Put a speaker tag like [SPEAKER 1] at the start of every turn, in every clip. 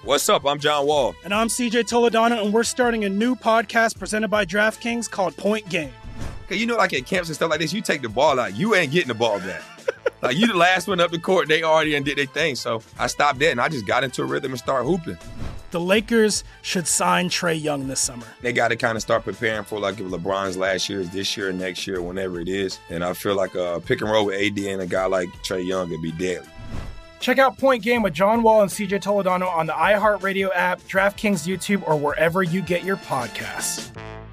[SPEAKER 1] What's up? I'm John Wall.
[SPEAKER 2] And I'm CJ Toledano, and we're starting a new podcast presented by DraftKings called Point Game.
[SPEAKER 1] Okay, you know, like at camps and stuff like this, you take the ball out, you ain't getting the ball back. Like, you the last one up the court, they already did their thing. So I stopped that, and I just got into a rhythm and started hooping.
[SPEAKER 2] The Lakers should sign Trae Young this summer.
[SPEAKER 1] They got to kind of start preparing for, like, if LeBron's last year is this year, next year, whenever it is. And I feel like a pick and roll with AD and a guy like Trae Young would be deadly.
[SPEAKER 2] Check out Point Game with John Wall and CJ Toledano on the iHeartRadio app, DraftKings YouTube, or wherever you get your podcasts.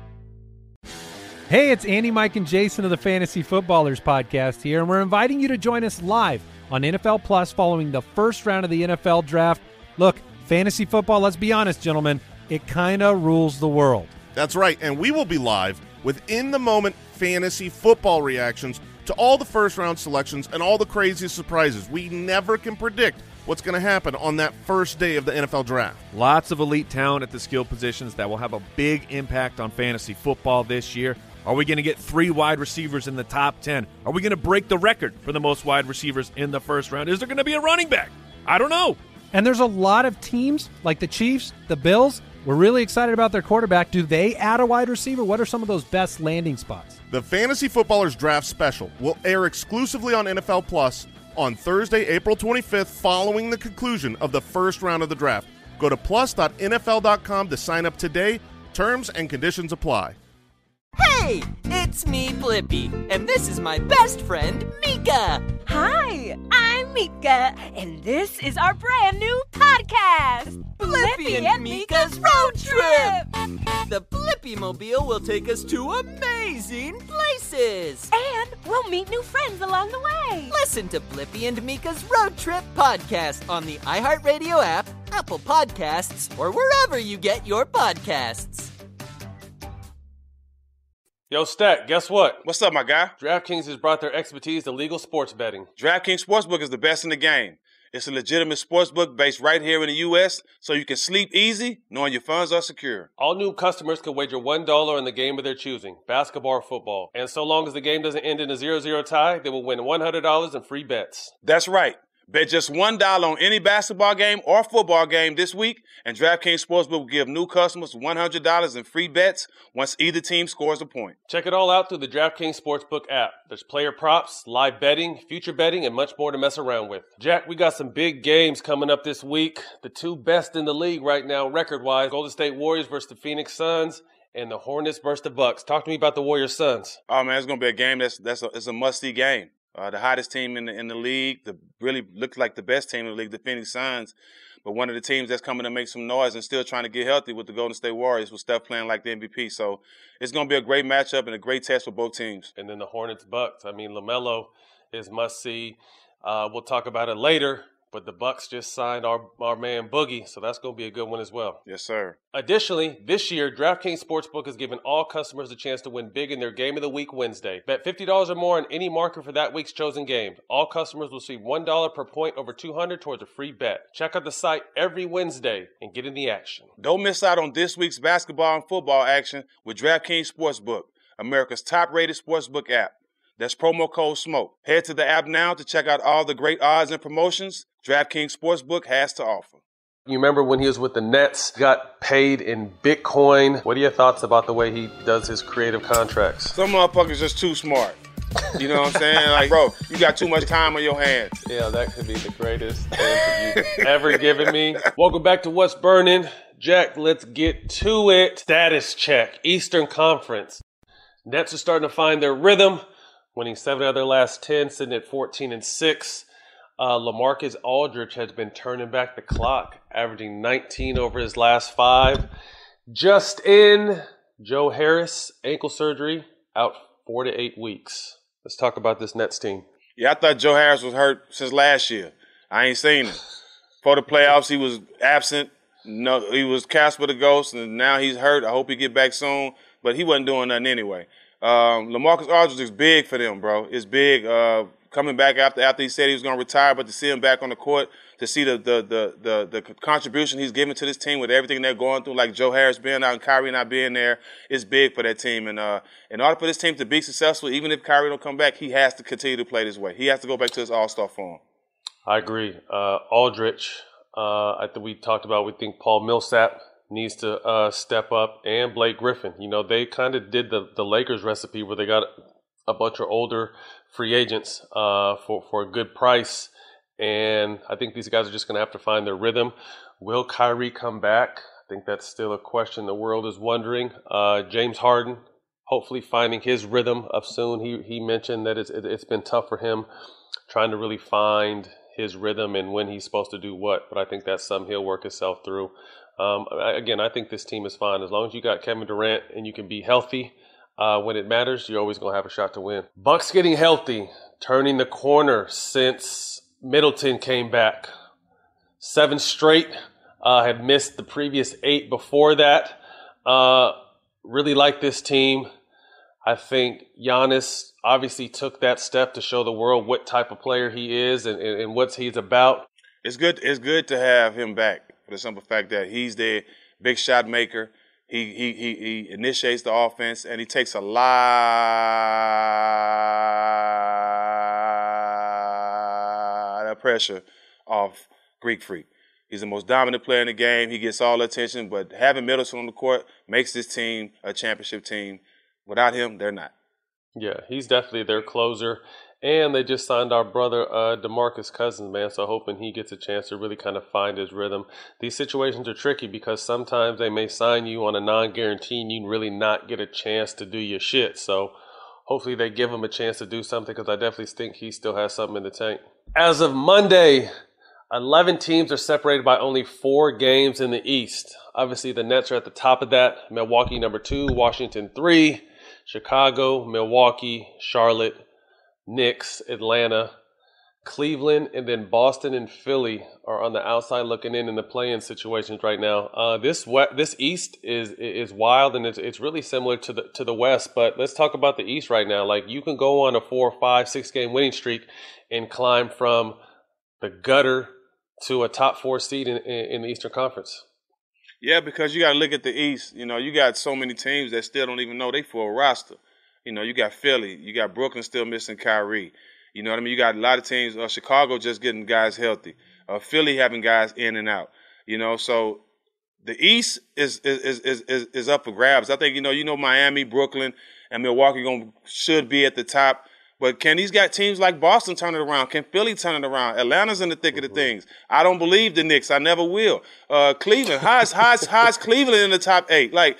[SPEAKER 3] Hey, it's Andy, Mike, and Jason of the Fantasy Footballers podcast here, and we're inviting you to join us live on NFL Plus following the first round of the NFL Draft. Look, fantasy football, let's be honest, gentlemen, it kind of rules the world.
[SPEAKER 4] That's right, and we will be live with in-the-moment fantasy football reactions to all the first-round selections and all the crazy surprises. We never can predict what's going to happen on that first day of the NFL Draft.
[SPEAKER 5] Lots of elite talent at the skill positions that will have a big impact on fantasy football this year. Are we going to get 3 wide receivers in the top 10? Are we going to break the record for the most wide receivers in the first round? Is there going to be a running back? I don't know.
[SPEAKER 3] And there's a lot of teams like the Chiefs, the Bills. We're really excited about their quarterback. Do they add a wide receiver? What are some of those best landing spots?
[SPEAKER 4] The Fantasy Footballers Draft Special will air exclusively on NFL Plus on Thursday, April 25th, following the conclusion of the first round of the draft. Go to plus.nfl.com to sign up today. Terms and conditions apply.
[SPEAKER 6] Hey, it's me, Blippi, and this is my best friend, Mika.
[SPEAKER 7] Hi, I'm Mika, and this is our brand new podcast,
[SPEAKER 6] Blippi and Mika's Road Trip. The Blippi-mobile will take us to amazing places.
[SPEAKER 7] And we'll meet new friends along the way.
[SPEAKER 6] Listen to Blippi and Mika's Road Trip podcast on the iHeartRadio app, Apple Podcasts, or wherever you get your podcasts.
[SPEAKER 8] Yo, Stack, guess what?
[SPEAKER 9] What's up, my guy?
[SPEAKER 8] DraftKings has brought their expertise to legal sports betting.
[SPEAKER 9] DraftKings Sportsbook is the best in the game. It's a legitimate sportsbook based right here in the U.S., so you can sleep easy knowing your funds are secure.
[SPEAKER 8] All new customers can wager $1 on the game of their choosing, basketball or football. And so long as the game doesn't end in a 0-0 tie, they will win $100 in free bets.
[SPEAKER 9] That's right. Bet just $1 on any basketball game or football game this week, and DraftKings Sportsbook will give new customers $100 in free bets once either team scores a point.
[SPEAKER 8] Check it all out through the DraftKings Sportsbook app. There's player props, live betting, future betting, and much more to mess around with. Jack, we got some big games coming up this week. The 2 best in the league right now, record-wise, Golden State Warriors versus the Phoenix Suns, and the Hornets versus the Bucks. Talk to me about the Warriors Suns.
[SPEAKER 9] Oh, man, it's going to be a game it's a must-see game. The hottest team in the league, really looks like the best team in the league, the Phoenix Suns. But one of the teams that's coming to make some noise and still trying to get healthy with the Golden State Warriors with Steph playing like the MVP. So it's going to be a great matchup and a great test for both teams.
[SPEAKER 8] And then the Hornets Bucks. I mean, LaMelo is must-see. We'll talk about it later. But the Bucks just signed our man Boogie, so that's going to be a good one as well.
[SPEAKER 9] Yes, sir.
[SPEAKER 8] Additionally, this year, DraftKings Sportsbook has given all customers a chance to win big in their Game of the Week Wednesday. Bet $50 or more on any marker for that week's chosen game. All customers will receive $1 per point over $200 towards a free bet. Check out the site every Wednesday and get in the action.
[SPEAKER 9] Don't miss out on this week's basketball and football action with DraftKings Sportsbook, America's top-rated sportsbook app. That's promo code SMOKE. Head to the app now to check out all the great odds and promotions DraftKings Sportsbook has to offer.
[SPEAKER 8] You remember when he was with the Nets, got paid in Bitcoin. What are your thoughts about the way he does his creative contracts?
[SPEAKER 9] Some motherfuckers just too smart. You know what I'm saying? Like, bro, you got too much time on your hands.
[SPEAKER 8] Yeah, that could be the greatest answer you've ever given me. Welcome back to What's Burning. Jack, let's get to it. Status check. Eastern Conference. Nets are starting to find their rhythm, winning 7 out of their last 10, sitting at 14-6. LaMarcus Aldridge has been turning back the clock, averaging 19 over his last 5. Just in, Joe Harris, ankle surgery, out 4 to 8 weeks. Let's talk about this Nets team.
[SPEAKER 9] Yeah, I thought Joe Harris was hurt since last year. I ain't seen him. For the playoffs, he was absent. No, he was Casper the Ghost, and now he's hurt. I hope he get back soon, but he wasn't doing nothing anyway. LaMarcus Aldridge is big for them, bro. It's big. Coming back after he said he was going to retire, but to see him back on the court, to see the contribution he's giving to this team with everything they're going through, like Joe Harris being out and Kyrie not being there, is big for that team. And in order for this team to be successful, even if Kyrie don't come back, he has to continue to play this way. He has to go back to his all-star form.
[SPEAKER 8] I agree. Aldridge, I think we talked about, we think Paul Millsap needs to step up, and Blake Griffin. You know, they kind of did the Lakers recipe where they got a bunch of older free agents for a good price. And I think these guys are just going to have to find their rhythm. Will Kyrie come back? I think that's still a question the world is wondering. James Harden, hopefully finding his rhythm of soon. He mentioned that it's been tough for him trying to really find his rhythm and when he's supposed to do what. But I think that's something he'll work himself through. Again, I think this team is fine. As long as you got Kevin Durant and you can be healthy when it matters, you're always going to have a shot to win. Bucks getting healthy, turning the corner since Middleton came back. 7 straight, had missed the previous 8 before that. Really like this team. I think Giannis obviously took that step to show the world what type of player he is and what he's about.
[SPEAKER 9] It's good to have him back for the simple fact that he's the big shot maker. He initiates the offense, and he takes a lot of pressure off Greek Freak. He's the most dominant player in the game. He gets all the attention, but having Middleton on the court makes this team a championship team. Without him, they're not.
[SPEAKER 8] Yeah, he's definitely their closer. And they just signed our brother DeMarcus Cousins, man, so hoping he gets a chance to really kind of find his rhythm. These situations are tricky because sometimes they may sign you on a non-guarantee and you really not get a chance to do your shit. So hopefully they give him a chance to do something because I definitely think he still has something in the tank. As of Monday, 11 teams are separated by only 4 games in the East. Obviously, the Nets are at the top of that. Milwaukee number 2, Washington 3, Chicago, Milwaukee, Charlotte, Knicks, Atlanta, Cleveland, and then Boston and Philly are on the outside looking in the play-in situations right now. This East is wild, and it's really similar to the West. But let's talk about the East right now. Like, you can go on a 4, 5, 6 game winning streak and climb from the gutter to a top 4 seed in the Eastern Conference.
[SPEAKER 9] Yeah, because you got to look at the East. You know, you got so many teams that still don't even know they full roster. You know, you got Philly. You got Brooklyn still missing Kyrie. You know what I mean? You got a lot of teams. Chicago just getting guys healthy. Philly having guys in and out. You know, so the East is up for grabs. I think, you know Miami, Brooklyn, and Milwaukee should be at the top. But can these teams like Boston turn it around? Can Philly turn it around? Atlanta's in the thick of the things. I don't believe the Knicks. I never will. Cleveland. How's Cleveland in the top 8? Like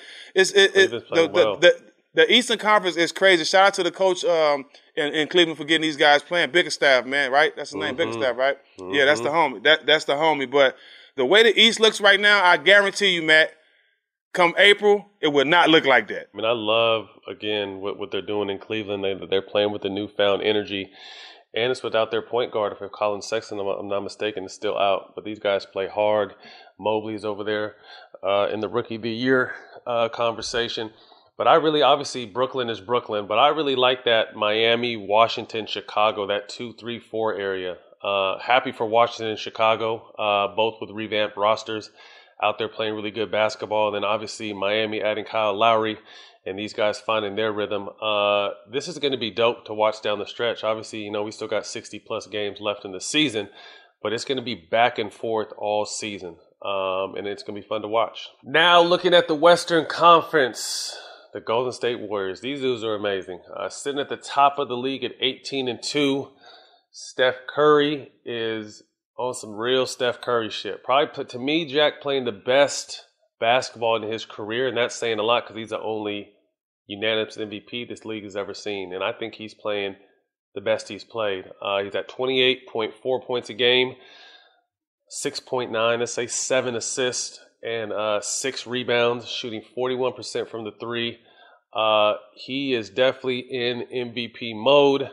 [SPEAKER 9] the Eastern Conference is crazy. Shout out to the coach in Cleveland for getting these guys playing. Bickerstaff, man, right? That's his name, Bickerstaff, right? Yeah, that's the homie. That's the homie. But the way the East looks right now, I guarantee you, Matt, come April, it will not look like that.
[SPEAKER 8] I mean, I love, again, what they're doing in Cleveland. They're playing with the newfound energy. And it's without their point guard. If Colin Sexton, I'm not mistaken, is still out. But these guys play hard. Mobley's over there in the Rookie of the Year conversation. But obviously, Brooklyn is Brooklyn. But I really like that Miami, Washington, Chicago, that 2, 3, 4 area. Happy for Washington and Chicago, both with revamped rosters, out there playing really good basketball. And then obviously Miami adding Kyle Lowry and these guys finding their rhythm. This is going to be dope to watch down the stretch. Obviously, we still got 60-plus games left in the season, but it's going to be back and forth all season. And it's going to be fun to watch. Now looking at the Western Conference, the Golden State Warriors. These dudes are amazing. Sitting at the top of the league at 18-2. Steph Curry is on some real Steph Curry shit. Probably, to me, Jack, playing the best basketball in his career, and that's saying a lot because he's the only unanimous MVP this league has ever seen. And I think he's playing the best he's played. He's at 28.4 points a game, 6.9, let's say 7 assists, and 6 rebounds, shooting 41% from the 3. He is definitely in MVP mode.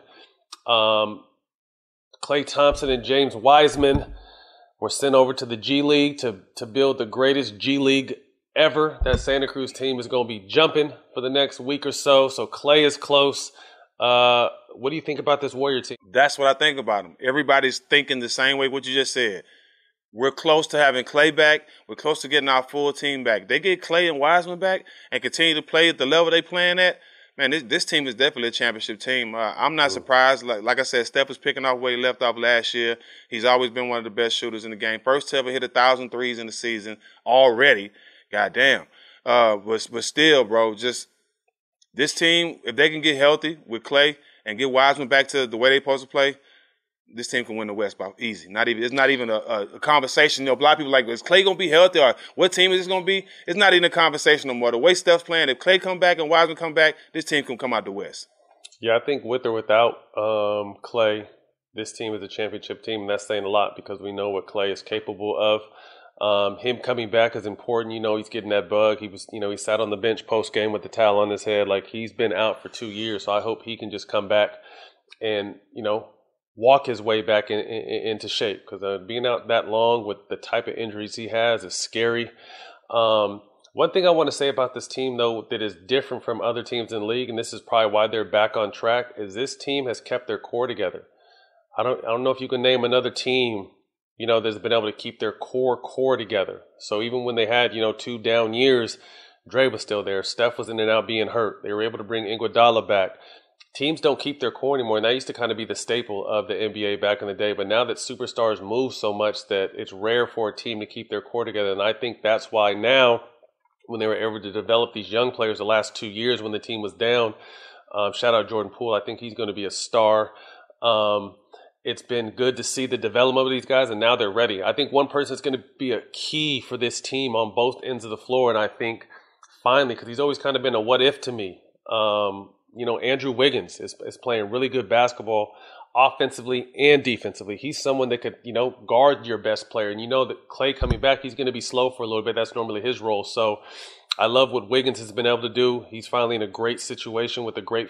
[SPEAKER 8] Klay Thompson and James Wiseman were sent over to the G League to build the greatest G League ever. That Santa Cruz team is going to be jumping for the next week or so. So Klay is close. What do you think about this Warrior team?
[SPEAKER 9] That's what I think about them. Everybody's thinking the same way what you just said. We're close to having Klay back. We're close to getting our full team back. They get Klay and Wiseman back and continue to play at the level they playing at. man, this team is definitely a championship team. I'm not surprised. Like I said, Steph was picking off where he left off last year. He's always been one of the best shooters in the game. First to ever hit 1,000 threes in the season already. Goddamn. But still, bro, just this team, if they can get healthy with Klay and get Wiseman back to the way they're supposed to play, this team can win the West by easy. It's not even a conversation. You know, a lot of people are like, is Klay going to be healthy, or what team is this going to be? It's not even a conversation no more. The way Steph's playing, if Klay come back and Wiseman come back, this team can come out the West.
[SPEAKER 8] Yeah, I think with or without Klay, this team is a championship team, and that's saying a lot because we know what Klay is capable of. Him coming back is important. You know, he's getting that bug. He sat on the bench post game with the towel on his head. Like, he's been out for 2 years, so I hope he can just come back and, walk his way back into shape, because being out that long with the type of injuries he has is scary. One thing I want to say about this team, though, that is different from other teams in the league, and this is probably why they're back on track, is this team has kept their core together. I don't know if you can name another team, that's been able to keep their core together. So even when they had, 2 down years, Dre was still there. Steph was in and out being hurt. They were able to bring Iguodala back. Teams don't keep their core anymore, and that used to kind of be the staple of the NBA back in the day. But now that superstars move so much that it's rare for a team to keep their core together, and I think that's why now, when they were able to develop these young players the last 2 years when the team was down, shout out Jordan Poole, I think he's going to be a star. It's been good to see the development of these guys, and now they're ready. I think one person is going to be a key for this team on both ends of the floor, and I think finally, because he's always kind of been a what if to me, Andrew Wiggins is playing really good basketball offensively and defensively. He's someone that could, guard your best player. And that Klay coming back, he's going to be slow for a little bit. That's normally his role. So I love what Wiggins has been able to do. He's finally in a great situation with a great,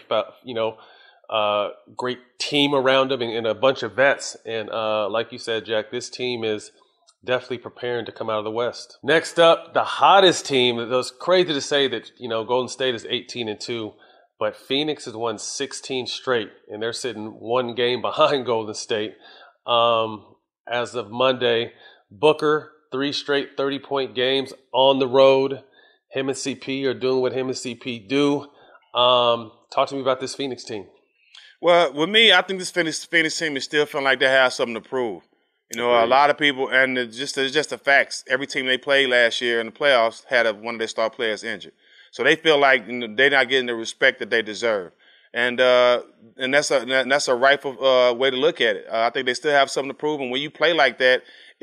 [SPEAKER 8] great team around him and a bunch of vets. And like you said, Jack, this team is definitely preparing to come out of the West. Next up, the hottest team. It was crazy to say that, Golden State is 18-2. But Phoenix has won 16 straight, and they're sitting 1 game behind Golden State. As of Monday, Booker, 3 straight 30-point games on the road. Him and CP are doing what him and CP do. Talk to me about this Phoenix team.
[SPEAKER 9] Well, with me, I think this Phoenix team is still feeling like they have something to prove. A lot of people, and it's just the facts. Every team they played last year in the playoffs had one of their star players injured. So they feel like they're not getting the respect that they deserve, and that's a rightful way to look at it. I think they still have something to prove, and when you play like that,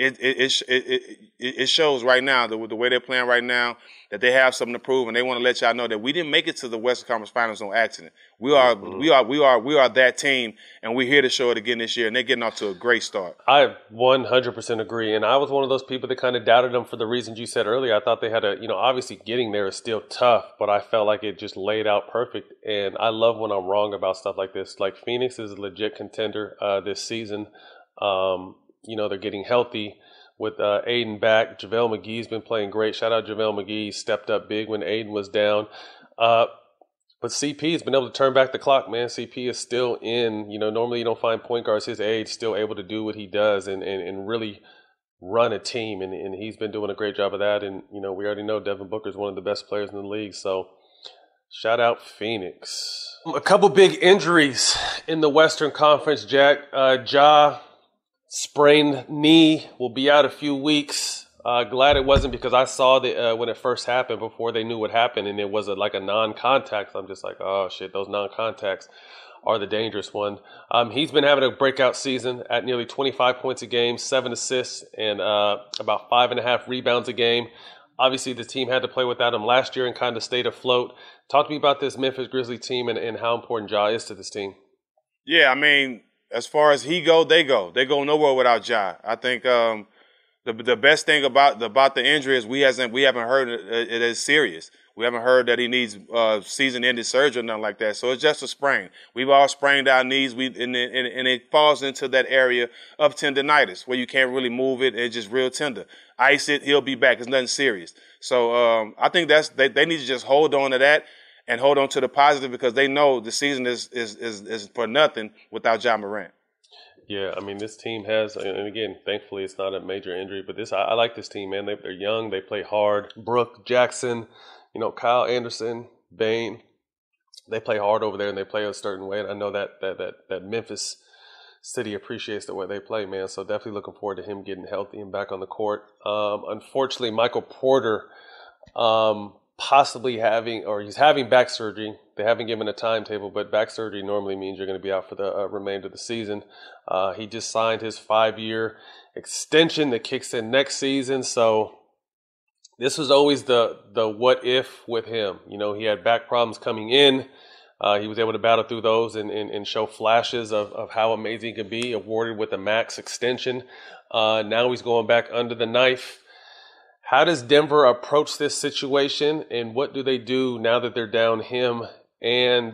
[SPEAKER 9] it shows right now the way they're playing right now that they have something to prove, and they want to let y'all know that we didn't make it to the Western Conference Finals on accident. We are that team, and we're here to show it again this year, and they're getting off to a great start.
[SPEAKER 8] I 100% agree, and I was one of those people that kind of doubted them for the reasons you said earlier. I thought they had obviously getting there is still tough, but I felt like it just laid out perfect, and I love when I'm wrong about stuff like this. Like, Phoenix is a legit contender this season. They're getting healthy with Aiden back. JaVale McGee's been playing great. Shout out JaVale McGee. He stepped up big when Aiden was down. But CP has been able to turn back the clock, man. CP is still in, normally you don't find point guards his age still able to do what he does and really run a team. And he's been doing a great job of that. And, we already know Devin Booker is one of the best players in the league. So shout out Phoenix. A couple big injuries in the Western Conference, Jack. Ja sprained knee, will be out a few weeks. Glad it wasn't, because I saw that when it first happened before they knew what happened, and it was like a non-contact. So I'm just like, oh shit, those non-contacts are the dangerous one. He's been having a breakout season at nearly 25 points a game, 7 assists, and about 5.5 rebounds a game. Obviously, the team had to play without him last year and kind of stayed afloat. Talk to me about this Memphis Grizzlies team and how important Ja is to this team. Yeah,
[SPEAKER 9] I mean, as far as he go, they go. They go nowhere without Ja. I think the best thing about the injury is we haven't heard it as serious. We haven't heard that he needs season-ending surgery or nothing like that. So it's just a sprain. We've all sprained our knees, and it falls into that area of tendonitis where you can't really move it. It's just real tender. Ice it, he'll be back. It's nothing serious. So I think they need to just hold on to that and hold on to the positive, because they know the season is for nothing without Ja Morant.
[SPEAKER 8] Yeah, I mean, this team has, and again, thankfully it's not a major injury, but I like this team, man. They're young, they play hard. Brooke, Jackson, Kyle Anderson, Bane, they play hard over there and they play a certain way. And I know that Memphis City appreciates the way they play, man. So definitely looking forward to him getting healthy and back on the court. Unfortunately, Michael Porter possibly he's having back surgery. They haven't given a timetable, but back surgery normally means you're going to be out for the remainder of the season. He just signed his 5-year extension that kicks in next season. So this was always the what if with him. You know, he had back problems coming in. He was able to battle through those and show flashes of how amazing he could be, awarded with a max extension. Now he's going back under the knife. How does Denver approach this situation, and what do they do now that they're down him and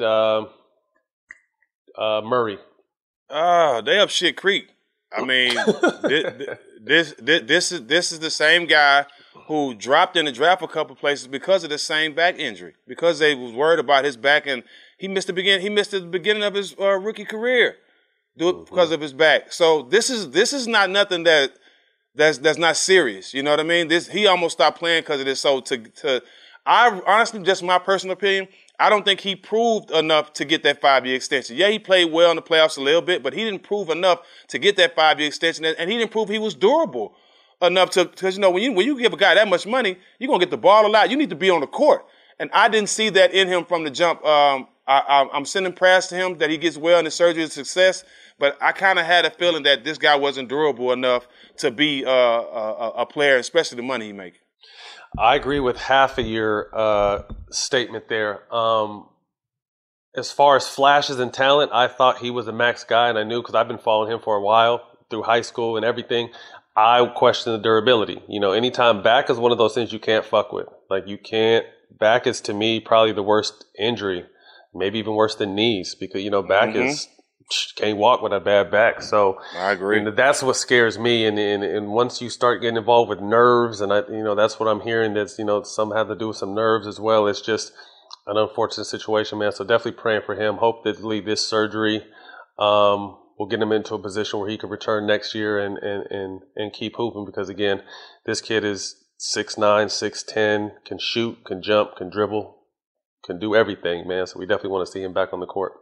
[SPEAKER 8] Murray?
[SPEAKER 9] They up shit creek. I mean, this is the same guy who dropped in the draft a couple places because of the same back injury, because they was worried about his back, and he missed the beginning of his rookie career because of his back. So this is not nothing that's not serious. You know what I mean? He almost stopped playing because of this. So I honestly, just my personal opinion, I don't think he proved enough to get that 5-year extension. Yeah, he played well in the playoffs a little bit, but he didn't prove enough to get that 5-year extension, and he didn't prove he was durable enough because, you know, when you give a guy that much money, you're going to get the ball a lot. You need to be on the court. And I didn't see that in him from the jump. I'm sending prayers to him that he gets well and his surgery is a success, but I kind of had a feeling that this guy wasn't durable enough to be a player, especially the money he makes.
[SPEAKER 8] I agree with half of your statement there. As far as flashes and talent, I thought he was a max guy, and I knew because I've been following him for a while through high school and everything. I question the durability. You know, anytime back is one of those things you can't fuck with. Like, you can't. Back is, to me, probably the worst injury, maybe even worse than knees, because, you know, back is can't walk with a bad back. So
[SPEAKER 9] I agree.
[SPEAKER 8] You know, that's what scares me. And once you start getting involved with nerves, and that's what I'm hearing. That's, you know, some have to do with some nerves as well. It's just an unfortunate situation, man. So definitely praying for him. Hope that this surgery will get him into a position where he can return next year and keep hooping. Because again, this kid is 6'9", 6'10", can shoot, can jump, can dribble, can do everything, man. So we definitely want to see him back on the court.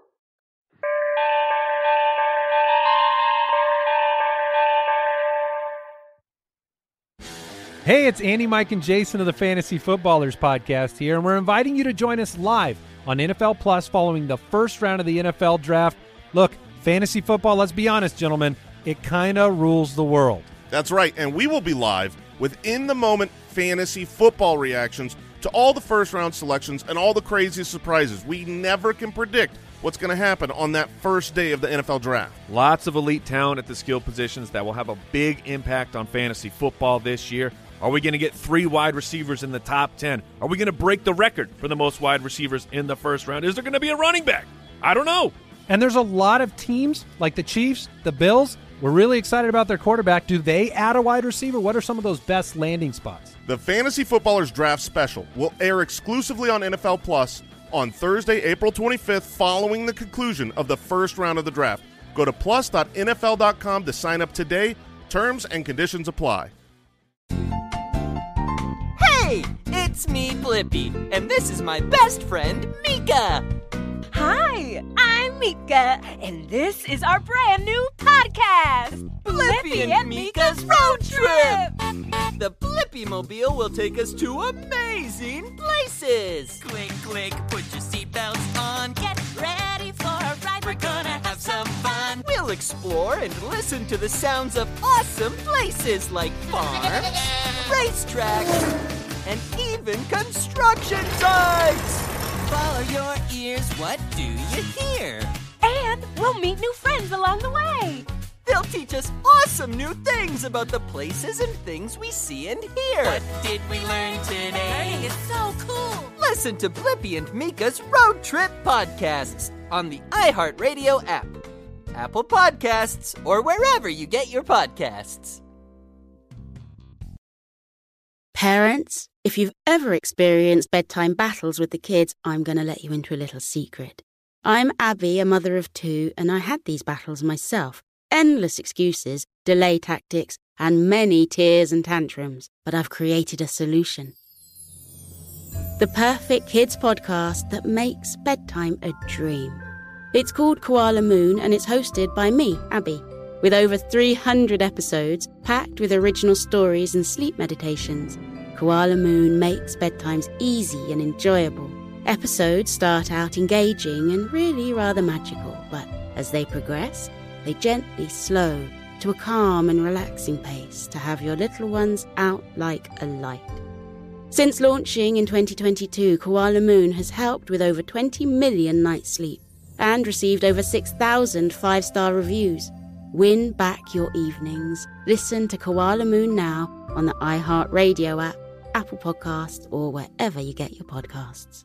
[SPEAKER 3] Hey, it's Andy, Mike, and Jason of the Fantasy Footballers podcast here, and we're inviting you to join us live on NFL Plus following the first round of the NFL Draft. Look, fantasy football, let's be honest, gentlemen, it kind of rules the world.
[SPEAKER 4] That's right, and we will be live with in-the-moment fantasy football reactions to all the first-round selections and all the craziest surprises. We never can predict what's going to happen on that first day of the NFL Draft.
[SPEAKER 5] Lots of elite talent at the skill positions that will have a big impact on fantasy football this year. Are we going to get 3 wide receivers in the top 10? Are we going to break the record for the most wide receivers in the first round? Is there going to be a running back? I don't know.
[SPEAKER 3] And there's a lot of teams like the Chiefs, the Bills. We're really excited about their quarterback. Do they add a wide receiver? What are some of those best landing spots?
[SPEAKER 4] The Fantasy Footballers Draft Special will air exclusively on NFL Plus on Thursday, April 25th, following the conclusion of the first round of the draft. Go to plus.nfl.com to sign up today. Terms and conditions apply.
[SPEAKER 6] Hey, it's me, Blippi, and this is my best friend, Mika.
[SPEAKER 7] Hi, I'm Mika, and this is our brand new podcast,
[SPEAKER 6] Blippi and Mika's Road Trip. The Blippi-mobile will take us to amazing places.
[SPEAKER 10] Click, click, put your seatbelts on, get ready for a ride. We're gonna have some fun.
[SPEAKER 6] We'll explore and listen to the sounds of awesome places like farms, racetracks, and even construction sites.
[SPEAKER 10] Follow your ears, what do you hear?
[SPEAKER 7] and we'll meet new friends along the way.
[SPEAKER 6] They'll teach us awesome new things about the places and things we see and hear.
[SPEAKER 10] What did we learn today?
[SPEAKER 7] Learning is so cool.
[SPEAKER 6] Listen to Blippi and Mika's Road Trip podcasts on the iHeartRadio app, Apple Podcasts, or wherever you get your podcasts.
[SPEAKER 11] Parents, if you've ever experienced bedtime battles with the kids, I'm going to let you into a little secret. I'm Abby, a mother of 2, and I had these battles myself. Endless excuses, delay tactics, and many tears and tantrums. But I've created a solution. the perfect kids podcast that makes bedtime a dream. It's called Koala Moon, and it's hosted by me, Abby, with over 300 episodes packed with original stories and sleep meditations. Koala Moon makes bedtimes easy and enjoyable. Episodes start out engaging and really rather magical, but as they progress, they gently slow to a calm and relaxing pace to have your little ones out like a light. Since launching in 2022, Koala Moon has helped with over 20 million nights' sleep and received over 6,000 5-star reviews. Win back your evenings. Listen to Koala Moon now on the iHeartRadio app, Apple Podcasts, or wherever you get your podcasts.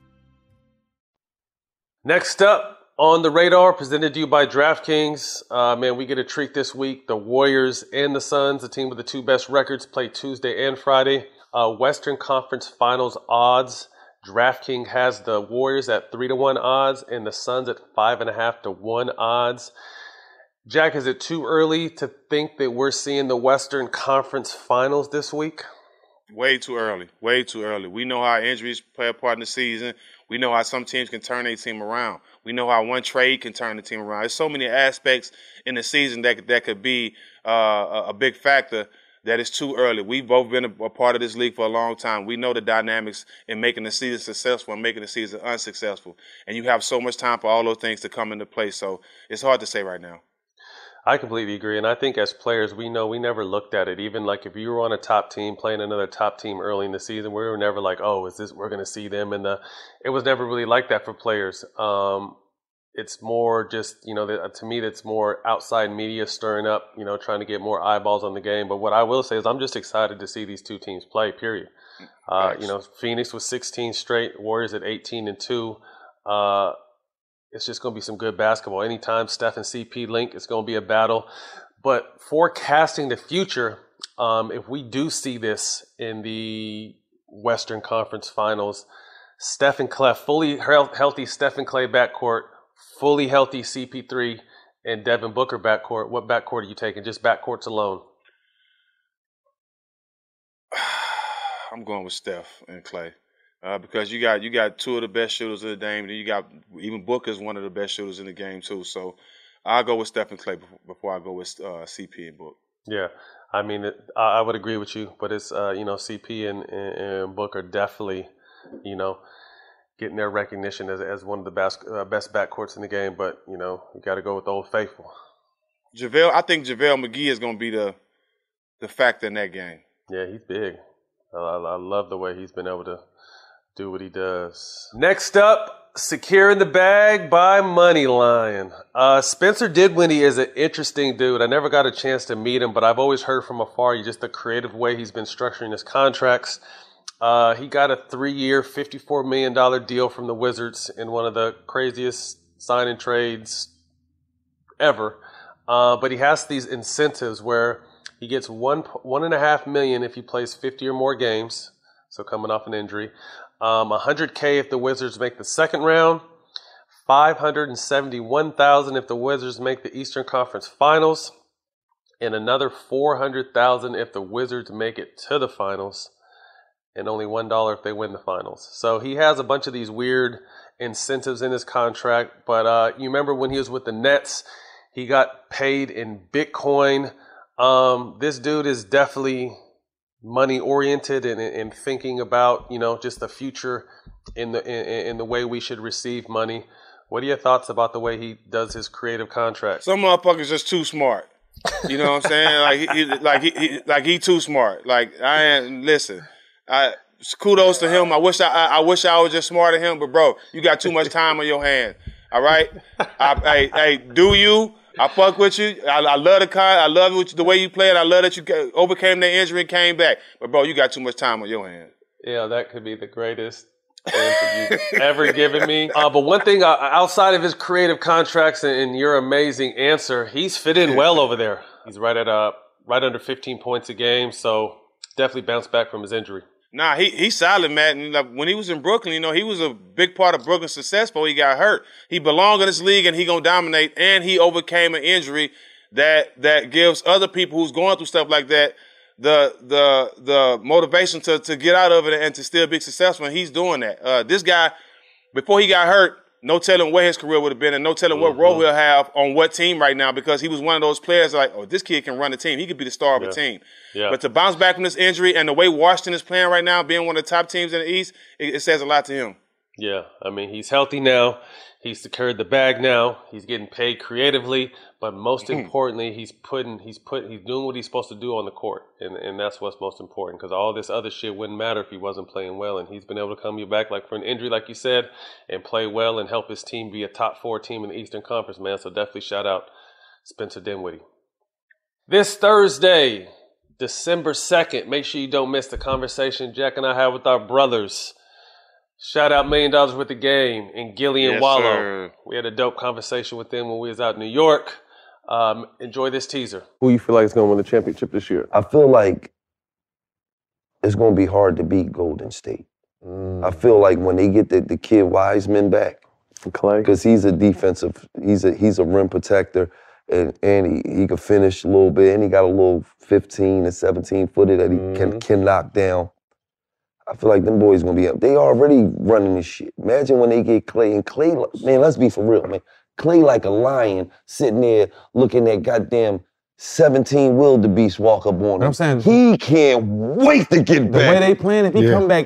[SPEAKER 8] Next up on the radar, presented to you by DraftKings. Man, we get a treat this week. The Warriors and the Suns, the team with the two best records, play Tuesday and Friday. Western Conference Finals odds. DraftKings has the Warriors at 3-1 odds and the Suns at 5.5 to 1 odds. Jack, is it too early to think that we're seeing the Western Conference Finals this week?
[SPEAKER 9] Way too early. Way too early. We know how injuries play a part in the season. We know how some teams can turn their team around. We know how one trade can turn the team around. There's so many aspects in the season that could be a big factor. That it's too early. We've both been a part of this league for a long time. We know the dynamics in making the season successful and making the season unsuccessful. And you have so much time for all those things to come into play. So it's hard to say right now.
[SPEAKER 8] I completely agree. And I think as players, we know we never looked at it. Even like if you were on a top team playing another top team early in the season, we were never like, oh, we're going to see them. It was never really like that for players. It's more just, to me, that's more outside media stirring up, trying to get more eyeballs on the game. But what I will say is I'm just excited to see these two teams play, period. Phoenix was 16 straight, Warriors at 18-2. It's just going to be some good basketball. Anytime Steph and CP link, it's going to be a battle. But forecasting the future, if we do see this in the Western Conference Finals, Steph and Clay, fully healthy Steph and Clay backcourt, fully healthy CP3 and Devin Booker backcourt. What backcourt are you taking? Just backcourts alone?
[SPEAKER 9] I'm going with Steph and Clay because you got two of the best shooters in the game. And you got even Booker's one of the best shooters in the game too. So I'll go with Steph and Clay before I go with CP and Book.
[SPEAKER 8] Yeah, I mean I would agree with you, but it's CP and Book are definitely getting their recognition as one of the best backcourts in the game, but you got to go with the Old Faithful.
[SPEAKER 9] I think JaVale McGee is going to be the factor in that game.
[SPEAKER 8] Yeah, he's big. I love the way he's been able to do what he does. Next up, securing the bag by Moneyline. Spencer Dinwiddie is an interesting dude. I never got a chance to meet him, but I've always heard from afar just the creative way he's been structuring his contracts. He got a 3-year, $54 million deal from the Wizards in one of the craziest signing trades ever. But he has these incentives where he gets $1.5 million if he plays 50 or more games. So coming off an injury, $100K if the Wizards make the second round, $571,000 if the Wizards make the Eastern Conference Finals, and another $400,000 if the Wizards make it to the finals. And only $1 if they win the finals. So he has a bunch of these weird incentives in his contract. But you remember when he was with the Nets, he got paid in Bitcoin. This dude is definitely money oriented and thinking about just the future in the way we should receive money. What are your thoughts about the way he does his creative contract?
[SPEAKER 9] Some motherfuckers just too smart. You know what I'm saying? He too smart. Listen. Kudos to him. I wish I was just smarter than him, but bro, you got too much time on your hands. All right, hey, do you? I fuck with you. I love I love the way you played. I love that you overcame that injury and came back. But bro, you got too much time on your hands.
[SPEAKER 8] Yeah, that could be the greatest answer you've ever given me. But one thing outside of his creative contracts and your amazing answer, he's fit in well over there. He's right under 15 points a game, so definitely bounced back from his injury.
[SPEAKER 9] Nah, he's solid, Matt. And when he was in Brooklyn, he was a big part of Brooklyn's success before he got hurt. He belonged in this league and he gonna dominate, and he overcame an injury that gives other people who's going through stuff like that the motivation to get out of it and to still be successful, and he's doing that. This guy, before he got hurt, no telling where his career would have been and no telling what role he'll have on what team right now, because he was one of those players like, oh, this kid can run the team. He could be the star of a team. Yeah. But to bounce back from this injury and the way Washington is playing right now, being one of the top teams in the East, it says a lot to him.
[SPEAKER 8] Yeah, I mean, he's healthy now. He's secured the bag now. He's getting paid creatively, but most importantly, he's doing what he's supposed to do on the court, and that's what's most important. Because all this other shit wouldn't matter if he wasn't playing well, and he's been able to come back like for an injury, like you said, and play well and help his team be a top 4 team in the Eastern Conference, man. So definitely shout out Spencer Dinwiddie. This Thursday, December 2nd, make sure you don't miss the conversation Jack and I have with our brothers. Shout out $1 Million Worth of Game and Gillian Wallow. Sir. We had a dope conversation with them when we was out in New York. Enjoy this teaser.
[SPEAKER 12] Who you feel like is going to win the championship this year?
[SPEAKER 13] I feel like it's going to be hard to beat Golden State. I feel like when they get the kid Wiseman back,
[SPEAKER 12] Clay,
[SPEAKER 13] because he's a defensive, he's a rim protector, and he can finish a little bit, and he got a little 15 to 17 footer that he can knock down. I feel like them boys gonna be up. They already running this shit. Imagine when they get Clay, and Clay, man, let's be for real, man. Clay like a lion sitting there looking at goddamn 17 wildebeest walk up on him.
[SPEAKER 14] I'm saying
[SPEAKER 13] he can't wait to get back.
[SPEAKER 14] The way they playing, if he come back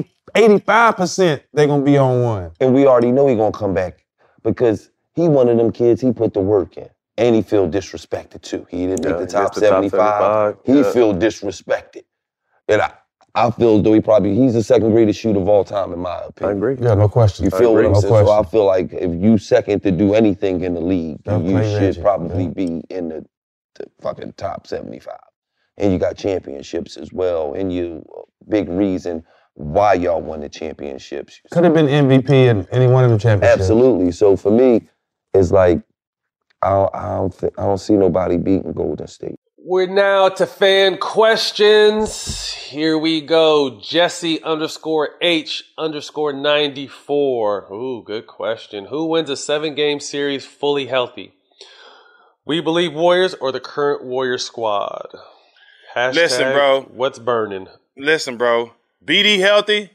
[SPEAKER 14] 85%, they're gonna be on one.
[SPEAKER 13] And we already know he gonna come back because he one of them kids, he put the work in. And he feel disrespected too. He didn't make the top 75. He feel disrespected. And I feel as though he's the second greatest shooter of all time, in my opinion.
[SPEAKER 12] I agree.
[SPEAKER 14] Yeah, no question.
[SPEAKER 13] You feel what I'm saying? So I feel like if you second to do anything in the league, you should probably be in the fucking top 75. And you got championships as well. And you big reason why y'all won the championships.
[SPEAKER 14] Could have been MVP in any one of them championships.
[SPEAKER 13] Absolutely. So for me, it's like I don't see nobody beating Golden State.
[SPEAKER 8] We're now to fan questions. Here we go. Jesse_H_94. Ooh, good question. Who wins a 7-game series fully healthy? We Believe Warriors or the current Warrior squad? Hashtag
[SPEAKER 9] Listen, bro.
[SPEAKER 8] What's burning?
[SPEAKER 9] Listen, bro. BD healthy,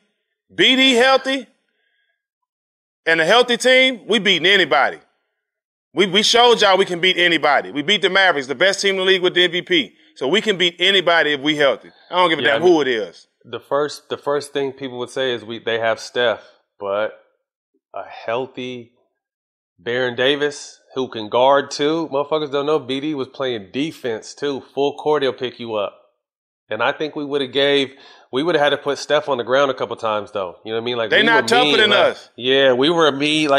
[SPEAKER 9] and a healthy team, we beating anybody. We showed y'all we can beat anybody. We beat the Mavericks, the best team in the league with the MVP. So we can beat anybody if we healthy. I don't give a damn who it is.
[SPEAKER 8] The first thing people would say is they have Steph, but a healthy Baron Davis who can guard too. Motherfuckers don't know BD was playing defense too. Full court, he'll pick you up. And I think we would have had to put Steph on the ground a couple times though. You know what I mean? Like
[SPEAKER 9] they not tougher than us.
[SPEAKER 8] Yeah, we were a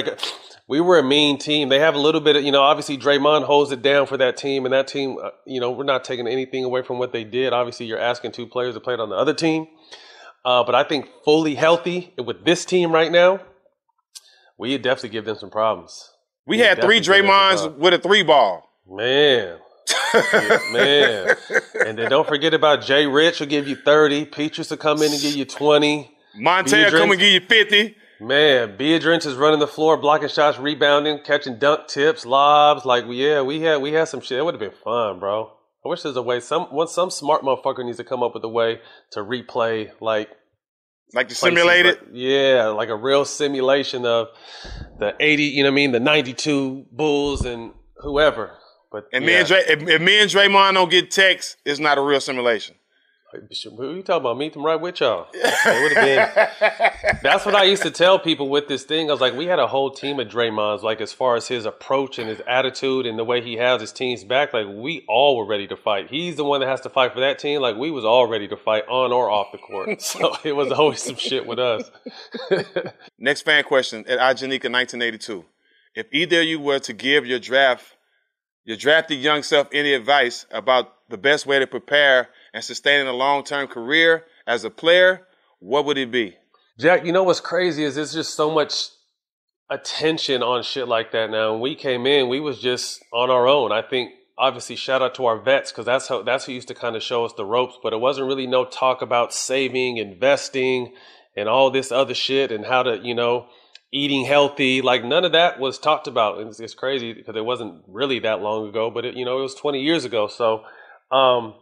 [SPEAKER 8] mean team. They have a little bit of, obviously Draymond holds it down for that team, and that team, we're not taking anything away from what they did. Obviously, you're asking 2 players to play on the other team. But I think fully healthy with this team right now, we would definitely give them some problems.
[SPEAKER 9] We had 3 Draymonds with a 3-ball.
[SPEAKER 8] Man. Man. And then don't forget about Jay Rich will give you 30. Petrus will come in and give you 20.
[SPEAKER 9] Montel come and give you 50.
[SPEAKER 8] Man, Beatrice is running the floor, blocking shots, rebounding, catching dunk tips, lobs. Like, we had some shit. It would have been fun, bro. I wish there's a way. Some smart motherfucker needs to come up with a way to replay, like
[SPEAKER 9] to simulate it?
[SPEAKER 8] Yeah, like a real simulation of the 80, the 92 Bulls and whoever. But
[SPEAKER 9] if me and Draymond don't get texts, it's not a real simulation.
[SPEAKER 8] Who you talking about? Meet them right with y'all. It would have been. That's what I used to tell people with this thing. I was like, we had a whole team of Draymond's, like as far as his approach and his attitude and the way he has his teams back. Like we all were ready to fight. He's the one that has to fight for that team. Like we was all ready to fight on or off the court. So it was always some shit with us.
[SPEAKER 9] Next fan question at Ajanika 1982. If either of you were to give your drafted young self any advice about the best way to prepare and sustaining a long-term career as a player, what would it be?
[SPEAKER 8] Jack, what's crazy is there's just so much attention on shit like that now. When we came in, we was just on our own. I think, obviously, shout out to our vets because that's who used to kind of show us the ropes, but it wasn't really no talk about saving, investing, and all this other shit and how to, eating healthy. Like none of that was talked about. It's crazy because it wasn't really that long ago, but it was 20 years ago. So,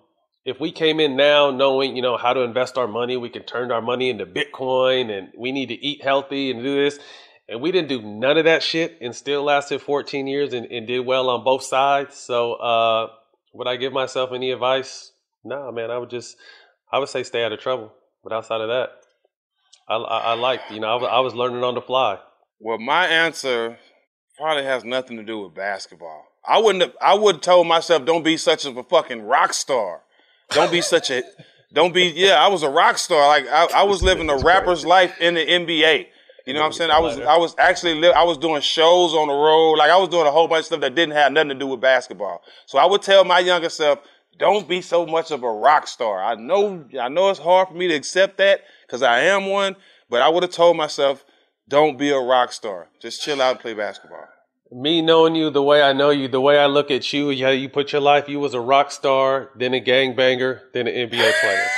[SPEAKER 8] if we came in now knowing, you know, how to invest our money, we can turn our money into Bitcoin and we need to eat healthy and do this. And we didn't do none of that shit and still lasted 14 years and did well on both sides. So would I give myself any advice? No, man, I would say stay out of trouble. But outside of that, I liked, you know, I was learning on the fly.
[SPEAKER 9] Well, my answer probably has nothing to do with basketball. I would have told myself, don't be such a fucking rock star. I was a rock star. Like I was living a rapper's life in the NBA. You know what I'm saying? I was doing shows on the road. Like I was doing a whole bunch of stuff that didn't have nothing to do with basketball. So I would tell my younger self, don't be so much of a rock star. I know it's hard for me to accept that because I am one, but I would have told myself, don't be a rock star. Just chill out and play basketball.
[SPEAKER 8] Me knowing you the way I know you, the way I look at you, how you put your life, you was a rock star, then a gangbanger, then an NBA player.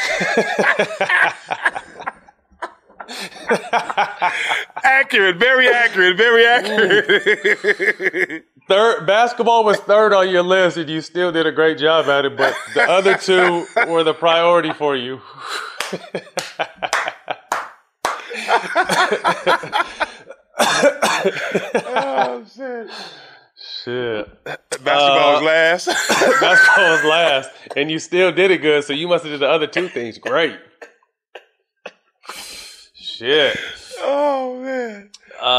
[SPEAKER 9] Accurate, very accurate, very accurate.
[SPEAKER 8] Basketball was third on your list, and you still did a great job at it, but the other two were the priority for you.
[SPEAKER 9] Oh, shit.
[SPEAKER 8] Basketball
[SPEAKER 9] was last.
[SPEAKER 8] Basketball was last, and you still did it good, so you must have did the other two things great. Shit.
[SPEAKER 9] Oh, man.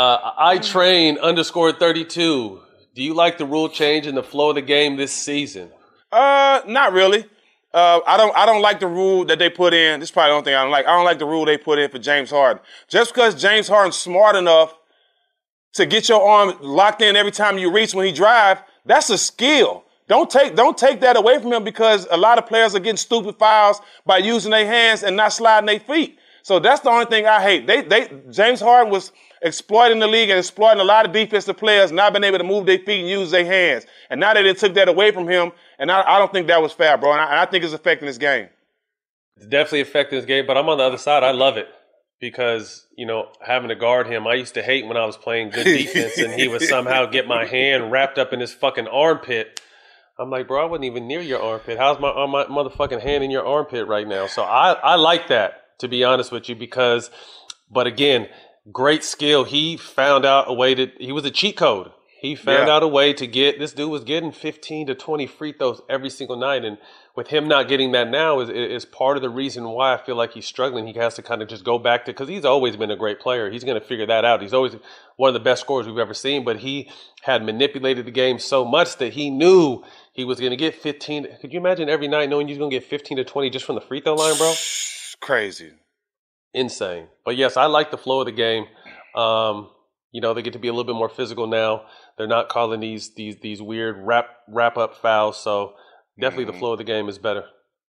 [SPEAKER 8] iTrain_32. Do you like the rule change in the flow of the game this season?
[SPEAKER 9] Not really. I don't like the rule that they put in. This is probably the only thing I don't like. I don't like the rule they put in for James Harden. Just because James Harden's smart enough to get your arm locked in every time you reach when he drive, that's a skill. Don't take that away from him because a lot of players are getting stupid fouls by using their hands and not sliding their feet. So that's the only thing I hate. James Harden was exploiting the league and exploiting a lot of defensive players, not being able to move their feet and use their hands. And now that they took that away from him, and I don't think that was fair, bro. And I think it's affecting this game.
[SPEAKER 8] It's definitely affecting this game, but I'm on the other side. I love it because, you know, having to guard him, I used to hate when I was playing good defense and he would somehow get my hand wrapped up in his fucking armpit. I'm like, bro, I wasn't even near your armpit. How's my motherfucking hand in your armpit right now? So I like that, to be honest with you, but again, great skill. He found out a way he was a cheat code. He found out a way to this dude was getting 15 to 20 free throws every single night. And with him not getting that now is part of the reason why I feel like he's struggling. He has to kind of just go back to, because he's always been a great player. He's going to figure that out. He's always one of the best scorers we've ever seen, but he had manipulated the game so much that he knew he was going to get 15. Could you imagine every night knowing you're going to get 15 to 20 just from the free throw line, bro?
[SPEAKER 9] Crazy.
[SPEAKER 8] Insane. But yes, I like the flow of the game. You know, they get to be a little bit more physical now. They're not calling these weird wrap up fouls. So definitely the flow of the game is better.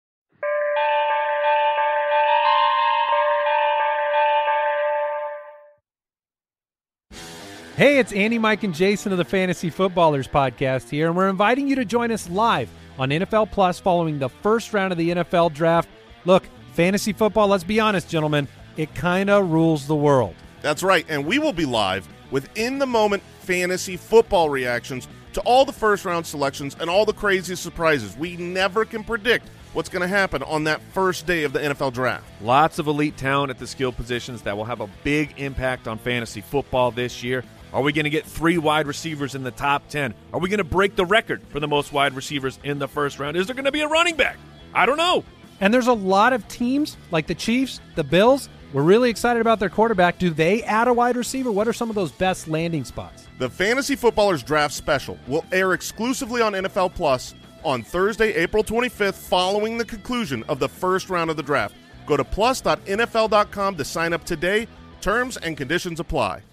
[SPEAKER 3] Hey, it's Andy, Mike, and Jason of the Fantasy Footballers podcast here, and we're inviting you to join us live on NFL Plus following the first round of the NFL Draft. Look, fantasy football, let's be honest, gentlemen, it kind of rules the world.
[SPEAKER 4] That's right, and we will be live with in-the-moment fantasy football reactions to all the first-round selections and all the craziest surprises. We never can predict what's going to happen on that first day of the NFL Draft.
[SPEAKER 5] Lots of elite talent at the skill positions that will have a big impact on fantasy football this year. Are we going to get 3 wide receivers in the top 10? Are we going to break the record for the most wide receivers in the first round? Is there going to be a running back? I don't know.
[SPEAKER 3] And there's a lot of teams like the Chiefs, the Bills. We're really excited about their quarterback. Do they add a wide receiver? What are some of those best landing spots?
[SPEAKER 4] The Fantasy Footballers Draft Special will air exclusively on NFL Plus on Thursday, April 25th, following the conclusion of the first round of the draft. Go to plus.nfl.com to sign up today. Terms and conditions apply.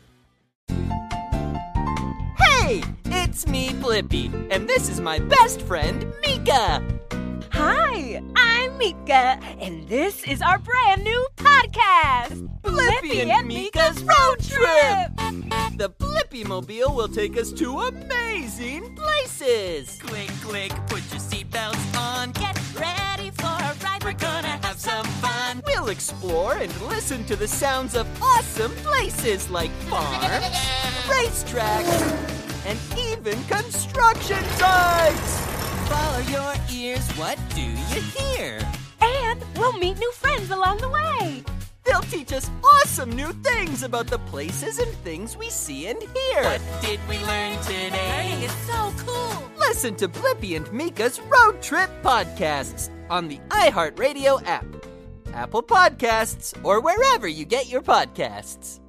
[SPEAKER 6] Hey, it's me, Blippi, and this is my best friend, Mika.
[SPEAKER 7] Hi, I'm Mika, and this is our brand new podcast,
[SPEAKER 6] Blippi and Mika's Road Trip. The Blippi-mobile will take us to amazing places.
[SPEAKER 10] Click, click, put your seatbelts on. Get ready for a ride. We're gonna have some fun.
[SPEAKER 6] We'll explore and listen to the sounds of awesome places like farms, racetracks, and even construction sites. follow your ears, what do you hear?
[SPEAKER 7] And we'll meet new friends along the way.
[SPEAKER 6] They'll teach us awesome new things about the places and things we see and hear.
[SPEAKER 10] What did we learn today?
[SPEAKER 7] Learning is so cool.
[SPEAKER 6] Listen to Blippi and Mika's Road Trip Podcasts on the iHeartRadio app, Apple Podcasts, or wherever you get your podcasts.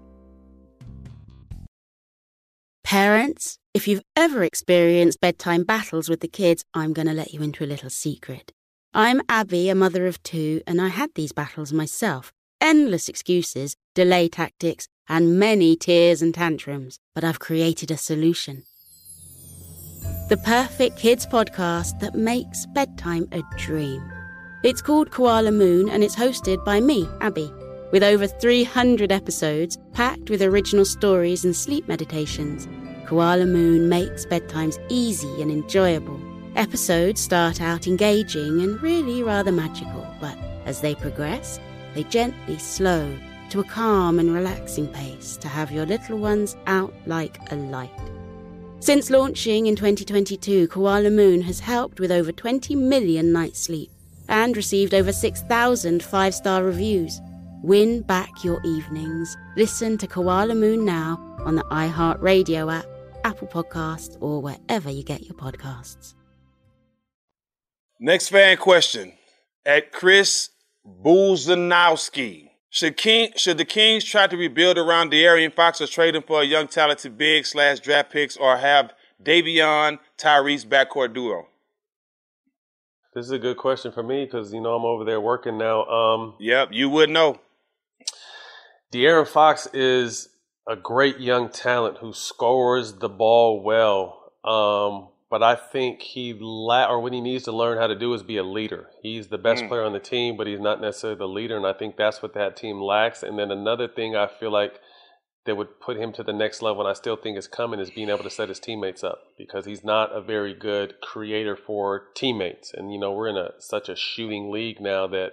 [SPEAKER 11] Parents, if you've ever experienced bedtime battles with the kids, I'm going to let you into a little secret. I'm Abby, a mother of 2, and I had these battles myself. Endless excuses, delay tactics, and many tears and tantrums. But I've created a solution. The perfect kids podcast that makes bedtime a dream. It's called Koala Moon, and it's hosted by me, Abby, with over 300 episodes packed with original stories and sleep meditations. Koala Moon makes bedtimes easy and enjoyable. Episodes start out engaging and really rather magical, but as they progress, they gently slow to a calm and relaxing pace to have your little ones out like a light. Since launching in 2022, Koala Moon has helped with over 20 million nights sleep and received over 6,000 5-star reviews. Win back your evenings. Listen to Koala Moon now on the iHeartRadio app, Apple Podcasts, or wherever you get your podcasts.
[SPEAKER 9] Next fan question. At Chris Buzanowski. Should the Kings try to rebuild around De'Aaron Fox or trade him for a young talented big / draft picks or have Davion Tyrese backcourt duo?
[SPEAKER 8] This is a good question for me because, I'm over there working now.
[SPEAKER 9] Yep, you would know.
[SPEAKER 8] De'Aaron Fox is a great young talent who scores the ball well. But I think what he needs to learn how to do is be a leader. He's the best player on the team, but he's not necessarily the leader, and I think that's what that team lacks. And then another thing I feel like that would put him to the next level, and I still think is coming, is being able to set his teammates up because he's not a very good creator for teammates. And, we're in such a shooting league now that,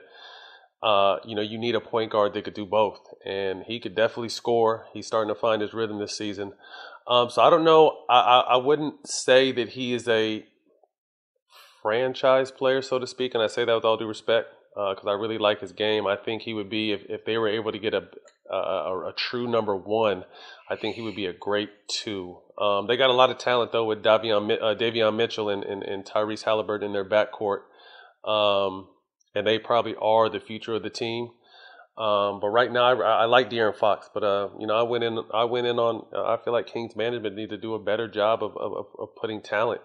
[SPEAKER 8] you need a point guard that could do both. And he could definitely score. He's starting to find his rhythm this season. So I don't know. I wouldn't say that he is a franchise player, so to speak, and I say that with all due respect because I really like his game. I think he would be, if they were able to get a true number 1, I think he would be a great 2. They got a lot of talent, though, with Davion Mitchell and Tyrese Halliburton in their backcourt, and they probably are the future of the team. But right now, I like De'Aaron Fox. But I went in on. I feel like Kings management need to do a better job of putting talent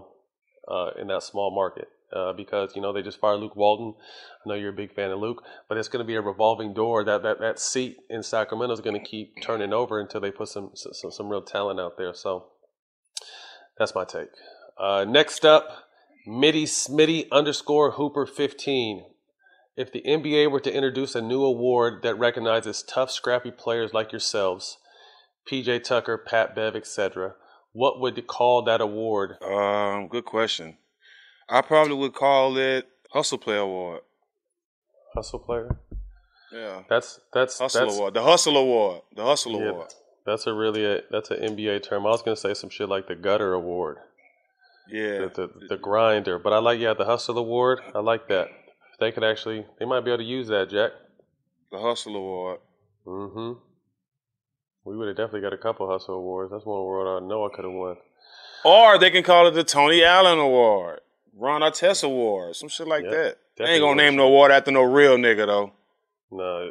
[SPEAKER 8] in that small market because they just fired Luke Walton. I know you're a big fan of Luke, but it's going to be a revolving door. That seat in Sacramento is going to keep turning over until they put some real talent out there. So that's my take. Next up, Smitty _Hooper 15. If the NBA were to introduce a new award that recognizes tough, scrappy players like yourselves, PJ Tucker, Pat Bev, etc., what would you call that award?
[SPEAKER 9] Good question. I probably would call it Hustle Player Award.
[SPEAKER 8] Hustle Player?
[SPEAKER 9] Yeah.
[SPEAKER 8] That's
[SPEAKER 9] Award. The Hustle Award. The Hustle Award.
[SPEAKER 8] That's an NBA term. I was going to say some shit like the Gutter Award.
[SPEAKER 9] Yeah.
[SPEAKER 8] The grinder. But I like, the Hustle Award. I like that. They might be able to use that, Jack.
[SPEAKER 9] The Hustle Award.
[SPEAKER 8] Mm-hmm. We would have definitely got a couple Hustle Awards. That's one award I know I could have won.
[SPEAKER 9] Or they can call it the Tony Allen Award, Ron Artest Award, some shit like that. They ain't gonna name no award after no real nigga, though.
[SPEAKER 8] No.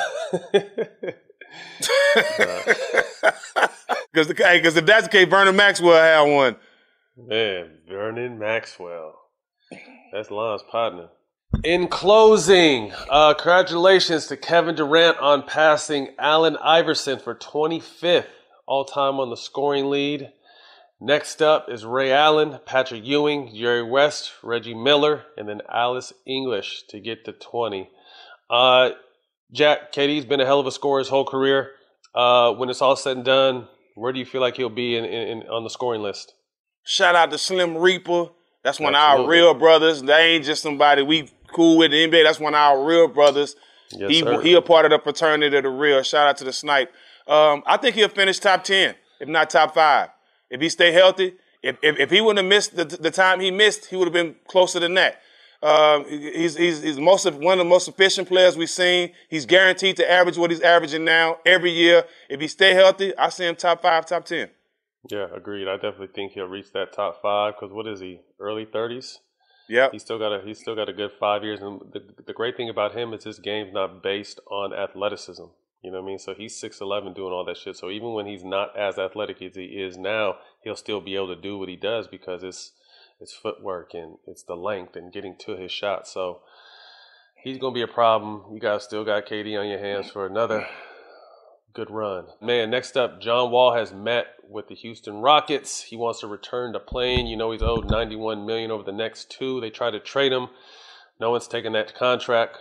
[SPEAKER 9] Because if that's the case, Vernon Maxwell had one.
[SPEAKER 8] Man, Vernon Maxwell. That's Lon's partner. In closing, congratulations to Kevin Durant on passing Allen Iverson for 25th all-time on the scoring lead. Next up is Ray Allen, Patrick Ewing, Jerry West, Reggie Miller, and then Alice English to get to 20. Jack, KD's been a hell of a scorer his whole career. When it's all said and done, where do you feel like he'll be on the scoring list?
[SPEAKER 9] Shout out to Slim Reaper. That's one of our real brothers. They ain't just somebody we cool with the NBA. That's one of our real brothers.
[SPEAKER 8] Yes,
[SPEAKER 9] he a part of the fraternity of the real. Shout out to the Snipe. I think he'll finish top 10, if not top 5. If he stay healthy, If he wouldn't have missed the time he missed, he would have been closer than that. He's one of the most efficient players we've seen. He's guaranteed to average what he's averaging now every year. If he stay healthy, I see him top 5, top 10.
[SPEAKER 8] Yeah, agreed. I definitely think he'll reach that top 5 because what is he? Early 30s.
[SPEAKER 9] Yeah,
[SPEAKER 8] he's still got a good 5 years. And the great thing about him is his game's not based on athleticism. You know what I mean? So he's 6'11", doing all that shit. So even when he's not as athletic as he is now, he'll still be able to do what he does because it's footwork and it's the length and getting to his shot. So he's going to be a problem. You guys still got KD on your hands for another good run. Man, next up, John Wall has met with the Houston Rockets. He wants to return to playing. You know he's owed $91 million over the next 2. They tried to trade him. No one's taking that contract.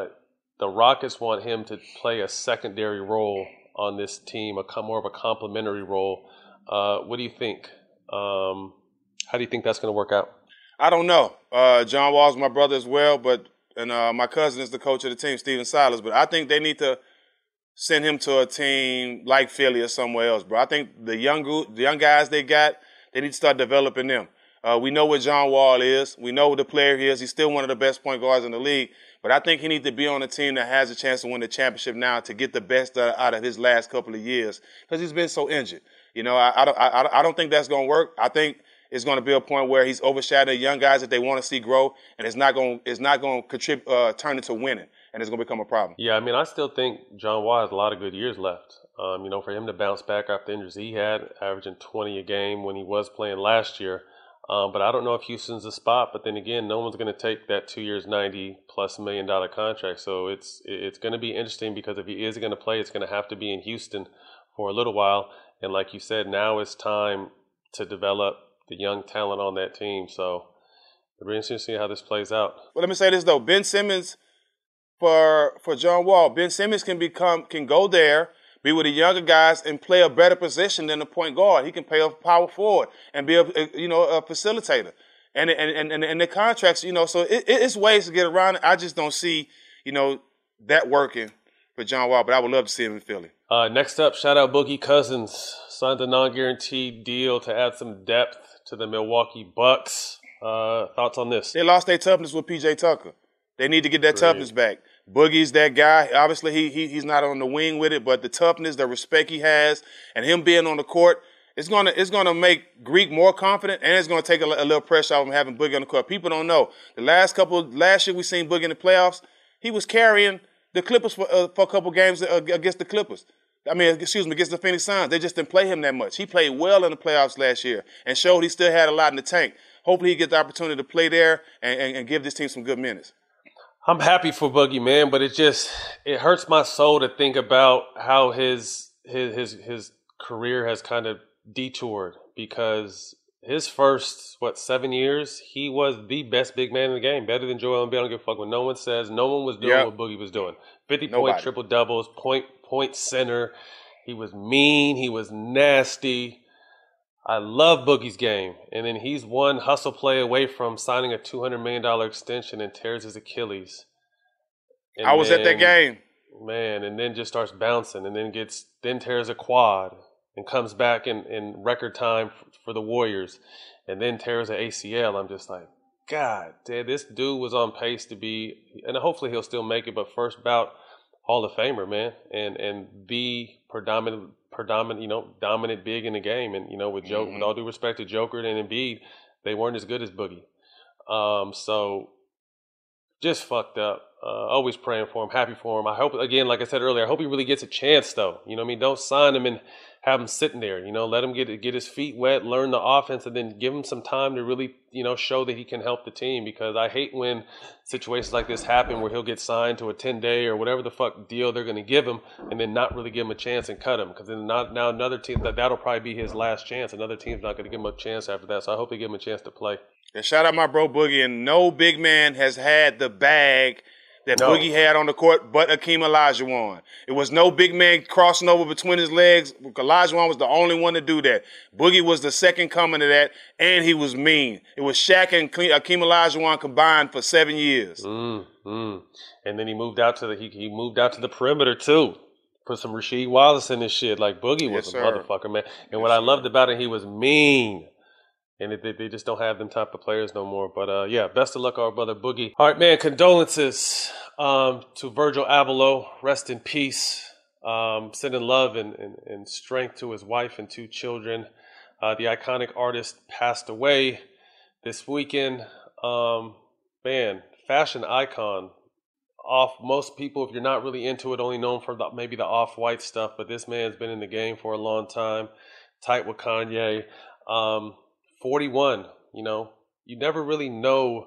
[SPEAKER 8] The Rockets want him to play a secondary role on this team, more of a complementary role. What do you think? How do you think that's going to work out?
[SPEAKER 9] I don't know. John Wall's my brother as well, and my cousin is the coach of the team, Steven Silas. But I think they need to send him to a team like Philly or somewhere else, bro. I think the young guys they need to start developing them. We know what John Wall is. We know what the player he is. He's still one of the best point guards in the league. But I think he needs to be on a team that has a chance to win the championship now to get the best out of his last couple of years because he's been so injured. You know, I don't think that's going to work. I think it's going to be a point where he's overshadowing young guys that they want to see grow, and it's not going to contribute, turn into winning, and it's going to become a problem.
[SPEAKER 8] Yeah, I mean, I still think John Wall has a lot of good years left. You know, for him to bounce back after the injuries he had, averaging 20 a game when he was playing last year. But I don't know if Houston's the spot. But then again, no one's going to take that 2 years, $90+ million contract. So it's going to be interesting because if he is going to play, it's going to have to be in Houston for a little while. And like you said, now it's time to develop the young talent on that team. So it'll be interesting to see how this plays out.
[SPEAKER 9] Well, let me say this though: Ben Simmons for John Wall, Ben Simmons can go there, be with the younger guys, and play a better position than the point guard. He can play a power forward and be a facilitator. And the contracts, so it's ways to get around it. I just don't see, that working for John Wall, but I would love to see him in Philly.
[SPEAKER 8] Next up, shout out Boogie Cousins. Signed a non-guaranteed deal to add some depth to the Milwaukee Bucks. Thoughts on this?
[SPEAKER 9] They lost their toughness with P.J. Tucker. They need to get that toughness back. Boogie's that guy. Obviously, he's not on the wing with it, but the toughness, the respect he has, and him being on the court, it's gonna make Greek more confident, and it's gonna take a little pressure off him having Boogie on the court. People don't know. Last year we seen Boogie in the playoffs. He was carrying the Clippers for a couple games against the Clippers. Against the Phoenix Suns. They just didn't play him that much. He played well in the playoffs last year and showed he still had a lot in the tank. Hopefully he gets the opportunity to play there and give this team some good minutes.
[SPEAKER 8] I'm happy for Boogie, man, but it hurts my soul to think about how his career has kind of detoured because his first, 7 years, he was the best big man in the game, better than Joel Embiid. I don't give a fuck what no one says. No one was doing what Boogie was doing. 50-point triple-doubles, point center. He was mean. He was nasty. I love Boogie's game. And then he's one hustle play away from signing a $200 million extension and tears his Achilles.
[SPEAKER 9] And I was at that game.
[SPEAKER 8] Man, and then just starts bouncing and then tears a quad and comes back in record time for the Warriors and then tears an ACL. I'm just like, God, this dude was on pace to be, and hopefully he'll still make it, but first bout Hall of Famer, man, and be dominant, big in the game. And, with all due respect to Joker and Embiid, they weren't as good as Boogie. So just fucked up. Always praying for him, happy for him. I hope, again, like I said earlier, I hope he really gets a chance, though. You know what I mean? Don't sign him and have him sitting there. Let him get his feet wet, learn the offense, and then give him some time to really, show that he can help the team. Because I hate when situations like this happen where he'll get signed to a 10-day or whatever the fuck deal they're going to give him and then not really give him a chance and cut him. Because then now another team, that'll probably be his last chance. Another team's not going to give him a chance after that. So I hope they give him a chance to play.
[SPEAKER 9] Yeah, shout out my bro Boogie. And no big man has had the bag that Boogie had on the court, but Akeem Olajuwon. It was no big man crossing over between his legs. Olajuwon was the only one to do that. Boogie was the second coming to that, and he was mean. It was Shaq and Akeem Olajuwon combined for 7 years.
[SPEAKER 8] And then he moved out to the perimeter too. Put some Rasheed Wallace in this shit. Like Boogie was a motherfucker, man. And what I loved about it, he was mean. And they just don't have them type of players no more. But, yeah, best of luck, our brother Boogie. All right, man, condolences to Virgil Abloh. Rest in peace. Sending love and strength to his wife and 2 children. The iconic artist passed away this weekend. Man, fashion icon. Most people, if you're not really into it, only know him for maybe the off-white stuff. But this man's been in the game for a long time. Tight with Kanye. 41, you never really know.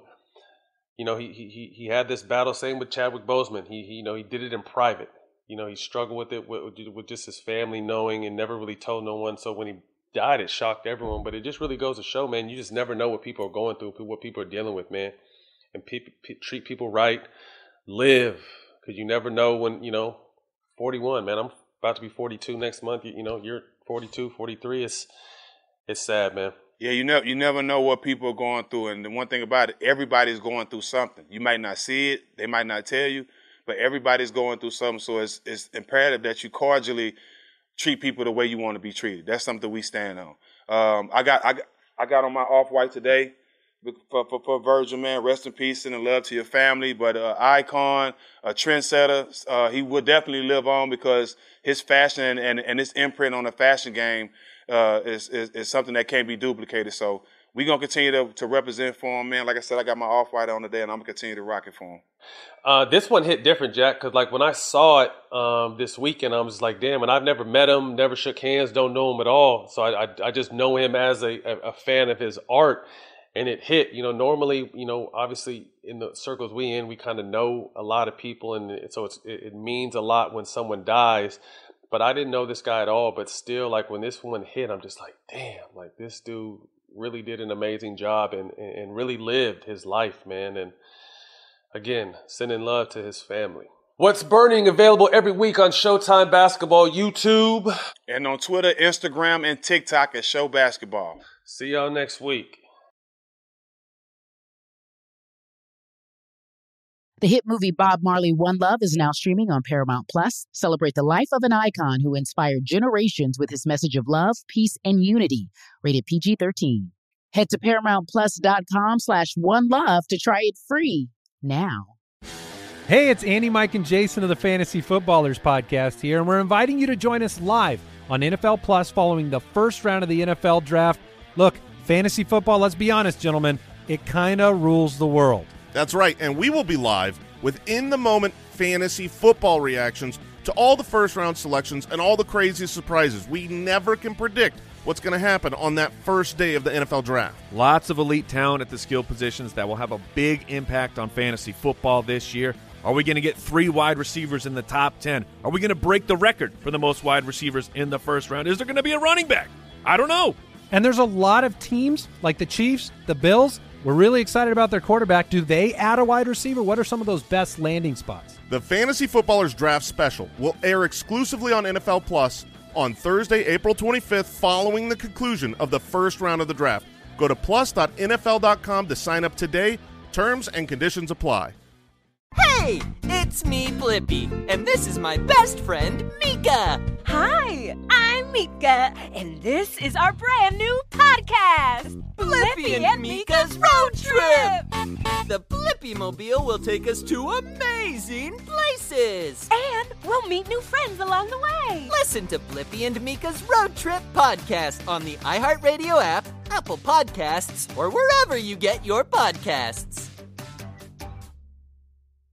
[SPEAKER 8] He had this battle. Same with Chadwick Boseman. He did it in private. He struggled with it with just his family knowing and never really told no one. So when he died, it shocked everyone. But it just really goes to show, man, you just never know what people are going through, what people are dealing with, man. And treat people right, live, because you never know when, 41, man. I'm about to be 42 next month. You're 42, 43. It's sad, man.
[SPEAKER 9] Yeah, you never know what people are going through. And the one thing about it, everybody's going through something. You might not see it. They might not tell you. But everybody's going through something. So it's imperative that you cordially treat people the way you want to be treated. That's something we stand on. I got on my off-white today for Virgil, man. Rest in peace and love to your family. But icon, a trendsetter, he will definitely live on because his fashion and his imprint on the fashion game is something that can't be duplicated. So we're going to continue to represent for him, man. Like I said, I got my off-white on today, and I'm going to continue to rock it for him.
[SPEAKER 8] This one hit different, Jack, because like when I saw it this weekend, I was just like, damn, and I've never met him, never shook hands, don't know him at all. So I just know him as a fan of his art, and it hit. Normally, obviously in the circles we in, we kind of know a lot of people, and so it means a lot when someone dies. But I didn't know this guy at all, but still, like when this one hit, I'm just like, damn, like this dude really did an amazing job and really lived his life, man. And again, sending love to his family. What's Burning, available every week on Showtime Basketball YouTube.
[SPEAKER 9] And on Twitter, Instagram, and TikTok at Show Basketball.
[SPEAKER 8] See y'all next week.
[SPEAKER 15] The hit movie Bob Marley, One Love is now streaming on Paramount+. Celebrate the life of an icon who inspired generations with his message of love, peace, and unity. Rated PG-13. Head to ParamountPlus.com/OneLove to try it free now.
[SPEAKER 3] Hey, it's Andy, Mike, and Jason of the Fantasy Footballers podcast here, and we're inviting you to join us live on NFL Plus following the first round of the NFL Draft. Look, fantasy football, let's be honest, gentlemen, it kind of rules the world.
[SPEAKER 4] That's right, and we will be live with in-the-moment fantasy football reactions to all the first-round selections and all the craziest surprises. We never can predict what's going to happen on that first day of the NFL Draft.
[SPEAKER 5] Lots of elite talent at the skill positions that will have a big impact on fantasy football this year. Are we going to get 3 wide receivers in the top 10? Are we going to break the record for the most wide receivers in the first round? Is there going to be a running back? I don't know.
[SPEAKER 3] And there's a lot of teams like the Chiefs, the Bills. We're really excited about their quarterback. Do they add a wide receiver? What are some of those best landing spots?
[SPEAKER 4] The Fantasy Footballers Draft Special will air exclusively on NFL Plus on Thursday, April 25th, following the conclusion of the first round of the draft. Go to plus.nfl.com to sign up today. Terms and conditions apply.
[SPEAKER 6] Hey, it's me, Blippi, and this is my best friend, Mika.
[SPEAKER 7] Hi, I'm Mika, and this is our brand new podcast,
[SPEAKER 6] Blippi and Mika's Road Trip. The Blippi-mobile will take us to amazing places.
[SPEAKER 7] And we'll meet new friends along the way.
[SPEAKER 6] Listen to Blippi and Mika's Road Trip podcast on the iHeartRadio app, Apple Podcasts, or wherever you get your podcasts.